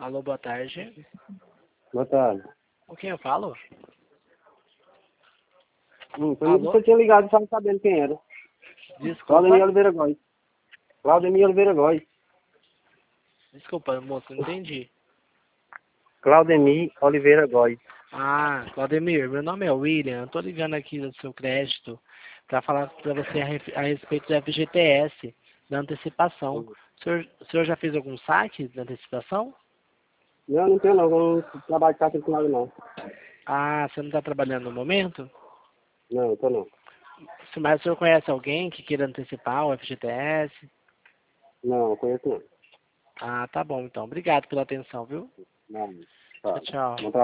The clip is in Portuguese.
Alô, boa tarde. Boa tarde. Com quem eu falo? Foi Alô? você tinha ligado só sabendo quem era. Claudemir Desculpa. Oliveira Góes. Claudemir Oliveira Góes. Desculpa, moço, não entendi. Claudemir Oliveira Góes. Ah, Claudemir, meu nome é William. Eu tô ligando aqui do seu crédito para falar para você a respeito do FGTS, da antecipação. O senhor já fez algum saque da antecipação? Não tenho não, eu não trabalho de caixa com nada não. Ah, você não está trabalhando no momento? Não, tô não. Mas o senhor conhece alguém que queira antecipar o FGTS? Não, eu conheço não. Ah, tá bom então. Obrigado pela atenção, viu? Não, Tchau, tá. tchau. Não